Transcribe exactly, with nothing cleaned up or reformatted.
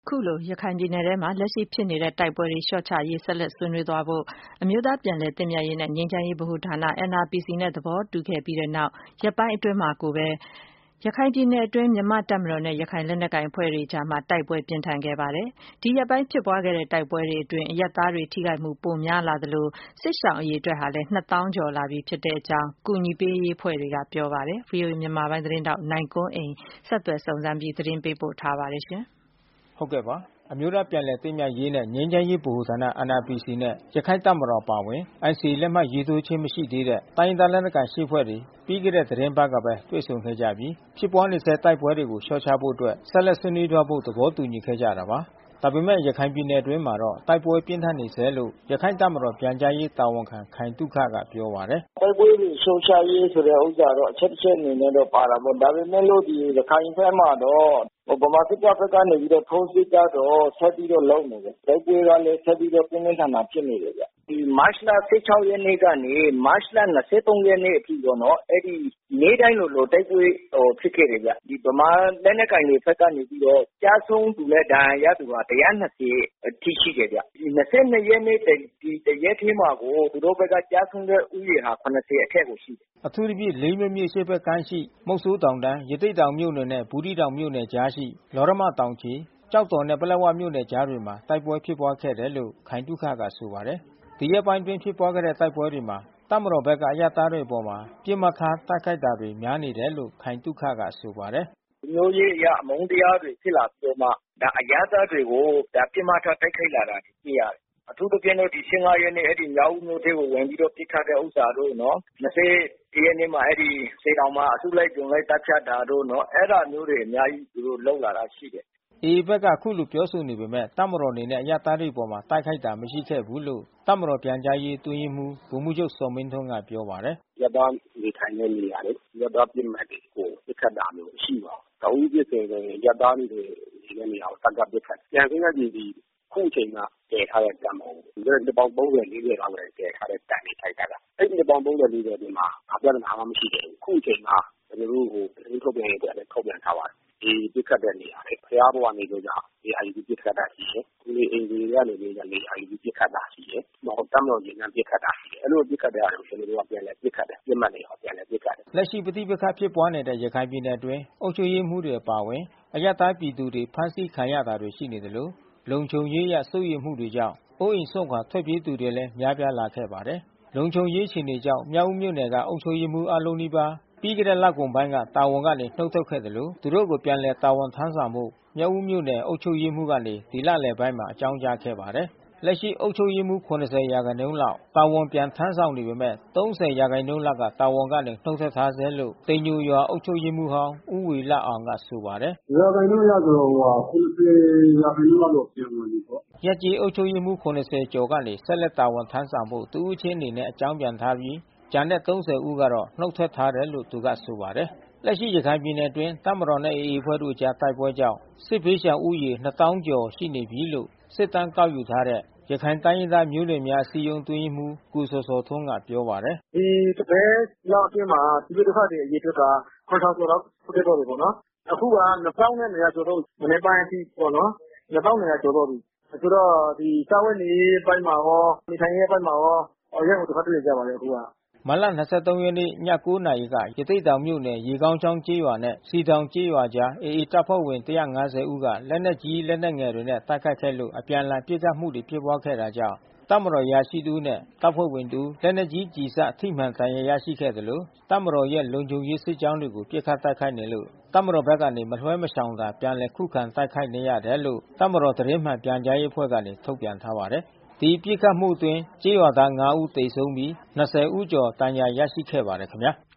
ခုလိုရခိုင်ပြည်နယ်ထဲမှာလက်ရှိဖြစ်နေတဲ့တိုက်ပွဲတွေလျှော့ချရေးဆက်လက်ဆွေးနွေးသွားဖို့အမျိုးသားပြန်လည်သင့်မြတ်ရေးနဲ့ငြိမ်းချမ်းရေးဗဟိုဌာန N R P C နဲ့သဘောတူခဲ့ပြီးတဲ့နောက်ရက်ပိုင်းအတွင်းမှာကိုပဲရခိုင်ပြည်နယ်အတွင်းမြန်မာ့တပ်မတော်နဲ့ရခိုင်လက်နက်ကိုင်အဖွဲ့တွေကြားမှာတိုက်ပွဲပြင်းထန်ခဲ့ပါတယ်။ဒီရက်ပိုင်းဖြစ်ပွားခဲ့တဲ့တိုက်ပွဲတွေအတွင်းအရပ်သားတွေထိခိုက်မှုပိုများလာသလိုစစ်ရှောင်အရေအတွက်ဟာလည်းနှစ်သောင်းကျော်လာပြီဖြစ်တဲ့အကြောင်းကူညီပေးရေးအဖွဲ့တွေကပြောပါတယ်။ ဗွီအိုအေမြန်မာပိုင်းသတင်းထောက်နိုင်ကွန်းအိန်ဆက်သွယ်စုံစမ်းပြီးသတင်းပေးပို့ထားပါတယ်ရှင်။ဟုတ်ကဲ့ပါအမျိုးသားပြန်လည်သင့်မြတ်ရေးနဲ့ငြိမ်းချမ်းရေးဗဟိုဌာန N R P C နဲ့ရခိုင်တပ်မတော်ပါဝင် N C A လက်မှတ်ရေးထိုးခြင်းမရှိသေးတဲ့တိုင်းဒေသလက်နက်ကိုင်ရှစ်ဖွဲ့တွေပြီးခဲ့တဲ့သတင်းပတ်ကပဲတွေ့ဆုံခဲ့ကြပြီးဖြစ်ပွားနေဆဲတိုက်ပွဲတွေကိုလျှော့ချဖို့အတွက်ဆက်လက်ဆွေးနွေးသွားဖို့သဘောတူညီခဲ့ကြတာပါ။ဒါပေမဲ့ရခိုင်ပြည်နယ်အတွင်းမှာတော့တိုက်ပွဲပြင်းထန်နေဆဲလို့ရခိုင်တပ်မတော်ပြန်ကြားရေးတာဝန်ခံခိုင်သုခကပြောပါတယ်။တိုက်ပွဲတွေရှုံချရေးဆိုတဲ့ဥစ္စာတော့အချက်တစ်ချက်အနေနဲ့တော့ပါတာပေါ့။ဒါပေမဲ့လို့ဒီရခိုင်ဘက်မှာတော့ဗမာစစ်တပ်ဘက်ကနေပြီးတော့ထိုးစစ်ကြတော့ဆက်ပြီးတော့လုပ်နေတယ်။တိုက်ပွဲကလည်းဆက်ပြီးတော့ပြင်းပြင်းထန်ထန်ဖြစ်နေတယ်ဗျ။ဒီမတ်လဆယ့်ခြောက်ရက်နေ့ကနေမတ်လ၂၃ရက်နေ့အထိပေါ့နော်။အဲဒီနေ့တိုင်းလိုလိုတိုက်ပွဲဖြစ်ခဲ့တယ်ဗျ။ဒီဗမာလက်နက်ကိုင်တွေဘက်ကနေပြီးတော့ကြားဆုံးသူနဲ့ဒဏ်ရာရသူဟာ၁၂၀အထိရှိတယ်ဗျ။ဒီ၂၂ရက်နေ့ဒီတရက်ထဲမှာကိုသူတို့ဘက်ကကြားဆုံးတဲ့ဥယျာဉ်ဟာ၇၀အထက်ကိုရှိတယ်။အထူးသဖြင့်လေးမြို့မြို့ရှေ့ဘက်ကမ်းရှိမုတ်ဆိုးတောင်တန်းရသေ့တောင်မြို့နယ်နဲ့ဘူးသီးတောင်မြို့နယ်ကြားရှိလောရမတောင်ခြေကျောက်တော်နဲ့ပလက်ဝမြို့နယ်ကြားတွေမှာတိုက်ပွဲဖြစ်ပွားခဲ့တယ်လို့ခိုင်သုခကဆိုပါတယ်။ဒီရက်ပိုင်းတွင်ဖြစ်ပွားခဲ့တဲ့တိုက်ပွဲတွေမှာတပ်မတော်ဘက်ကအရသားတွေအပေါ်မှာပြစ်မှတ်ထားတိုက်ခိုက်တာတွေများနေတယ်လို့ခိုင်သုခကဆိုပါတယ်။မျိုးရေးအရအမုန်းတရားတွေဖြစ်လာပြီးတော့မှဒါအရသားတွေကိုဒါပြစ်မှတ်ထားတိုက်ခိုက်လာတာတွေ့ရတယ်။အထူးသဖြင့်တော့ဒီ၁၅ရက်နေ့အဲဒီမြောက်ဦးမြို့ထဲကိုဝင်ပြီးတော့ပစ်ခတ်တဲ့ဥစ္စာတို့နော်၂၀ရက်နေ့မှာအဲဒီစေတောင်မှာအစုလိုက်ဂျုံလိုက်တပ်ဖြတ်တာတို့နော်အဲ့ဒါမျိုးတွေအများကြီးသူတို့လုပ်လာတာရှိတယ်။ A ဘက်ကခုလိုပြောဆိုနေပေမဲ့တပ်မတော်အနေနဲ့အရသားတွေအပေါ်မှာတိုက်ခိုက်တာမရှိခဲ့ဘူးလို့တပ်မတော်ပြန်ကြားရေးအတွင်းရေးမှူးဗိုလ်မှူးချုပ်ဇော်မင်းထွန်းကပြောပါတယ်။ရသားနေထိုင်တဲ့နေရာတွေရသားပြစ်မှတ်တွေကိုပစ်ခတ်တာမျိုးရှိပါဘူး။တဦးပြစ်ဆိုရင်ရသားတွေနေတဲ့နေရာကိုတက်ကပစ်ခတ်ပြန်ခင်းကဒီဒီခုချိန်ကတည်ထားတဲ့တံမုံဒီပေါင်း၃၀ ၄၀လောက်လည်းတည်ထားတဲ့တန်တွေထိုက်တာ။အဲ့ဒီပေါင်း၃၀ ၄၀ဒီမှာအပြဿနာမှမရှိတယ်။ခုချိန်မှာကျွန်တော်တို့ဟိုသတင်းထုတ်ပြန်ရေးအတွက်လည်းထုတ်ပြန်ထားပါတယ်။ဒီပစ်ခတ်တဲ့နေရာတွေဖျားဘဝနေလို့ကြောင့်ဒီ I U ပစ်ခတ်တာရှိတယ်။ဒီအင်ဂျီကနေပြီးတော့ I U ပစ်ခတ်တာရှိတယ်။တော့တမ်းတော်ရင်ကပစ်ခတ်တာရှိတယ်။အဲ့လိုပစ်ခတ်တဲ့အားကိုကျွန်တော်တို့ကပြန်လဲပစ်ခတ်တယ်။ပြစ်မှတ်တွေဟောပြန်လဲပစ်ခတ်တယ်။လက်ရှိပဋိပက္ခဖြစ်ပွားနေတဲ့ရခိုင်ပြည်နယ်အတွင်းအုပ်ချုပ်ရေးမှူးတွေအပါအဝင်အရပ်သားပြည်သူတွေဖမ်းဆီးခံရတာတွေရှိနေတယ်လို့လုံခြုံရေးရစိုးရိမ်မှုတွေကြောင့်အိုးအိမ်စွန့်ခွာထွက်ပြေးသူတွေလည်းများပြားလာခဲ့ပါတယ်။လုံခြုံရေးအခြေအနေကြောင့်မြောက်ဦးမြို့နယ်ကအုပ်ချုပ်ရေးမှူးအလုံးနီးပါးပြီးခဲ့တဲ့လကုန်ပိုင်းကတာဝန်ကနေနှုတ်ထွက်ခဲ့တယ်လို့သူတို့ကိုပြန်လည်တာဝန်ထမ်းဆောင်မှုမြောက်ဦးမြို့နယ်အုပ်ချုပ်ရေးမှူးကနေဒီလလယ်ပိုင်းမှာအကြောင်းကြားခဲ့ပါတယ်။လက်ရှိအုပ်ချုပ်ရေးမှူး၇၀ရာခိုင်နှုန်းလောက်တာဝန်ပြန်ထမ်းဆောင်နေပေမဲ့၃၀ရာခိုင်နှုန်းလောက်ကတာဝန်ကနေနှုတ်ထွက်ထားဆဲလို့တိမ်ညိုရွာအုပ်ချုပ်ရေးမှူးဟောင်းဦးဝေလအောင်ကဆိုပါတယ်။ရာခိုင်နှုန်းရဆိုတော့ဟို၇၀ရာခိုင်နှုန်းလောက်ပြန်ဝင်ပြီပေါ့။ရပ်ကျေးအုပ်ချုပ်ရေးမှူး၇၀ကျော်ကနေဆက်လက်တာဝန်ထမ်းဆောင်ဖို့တဦးချင်းအနေနဲ့အကြောင်းပြန်ထားပြီးကျန်တဲ့၃၀ဦးကတော့နှုတ်ထွက်ထားတယ်လို့သူကဆိုပါတယ်။လက်ရှိရခိုင်ပြည်နယ်အတွင်းတပ်မတော်နဲ့ A A အဖွဲ့တို့ကြားတိုက်ပွဲကြောင့်စစ်ဘေးရှောင်ဦးရေနှစ်သောင်းကျော်ရှိနေပြီလို့စစ်တမ်းကောက်ယူထားတဲ့ရခိုင်တိုင်းရင်းသားမျိုးနွယ်များအစည်းအရုံးအတွင်းရေးမှူးကိုစောစောထွန်းကပြောပါတယ်။ဒီတပည့်လောက်အတွင်းမှာဒီလိုတစ်ခါတည်းအရေးအတွက်ကခွန်ထောင်ကျော်တော့ဖြစ်တော့တယ်ပေါ့နော်။အခုကနှစ်သောင်းနဲ့နှစ်ရာကျော်တော့မနေ့ပိုင်းအထိပေါ့နော်။နှစ်သောင်းနှစ်ရာကျော်တော့ပြီ။ဆိုတော့ဒီစာဝတ်နေပိုင်းမှာရောနေထိုင်ရေးပိုင်းမှာရောအရင်ကတစ်ခါတည်းကြပါလေအခုကမတ်လ၂၃ရက်နေ့ည၉နာရီကရသေ့တောင်မြို့နယ်ရေကောင်းချောင်းကျေးရွာနဲ့စီတောင်ကျေးရွာကြား A A တပ်ဖွဲ့ဝင်၁၅၀ဦးကလက်နက်ကြီးလက်နက်ငယ်တွေနဲ့တိုက်ခိုက်ခဲ့လို့အပြန်အလှန်ပစ်ခတ်မှုတွေဖြစ်ပွားခဲ့တာကြောင့်တပ်မတော်ရာရှိသူနဲ့တပ်ဖွဲ့ဝင်တူလက်နက်ကြီးကျည်စထိမှန်ဒဏ်ရာရရှိခဲ့တယ်လို့တပ်မတော်ရဲ့လုံခြုံရေးစစ်ကြောင်းတွေကိုပစ်ခတ်တိုက်ခိုက်နေလို့တပ်မတော်ဘက်ကနေမလွှဲမရှောင်သာပြန်လည်ခုခံတိုက်ခိုက်နေရတယ်လို့တပ်မတော်သတင်းမှန်ပြန်ကြားရေးအဖွဲ့ကနေထုတ်ပြန်ထားပါတယ်။ဒီပစ်ခတ်မှုအတွင်းကျေးရွာသား၅ဦးသေဆုံးပြီး၂၀ဦးကျော်ဒဏ်ရာရရှိခဲ့ပါတယ်ခင်ဗျာ။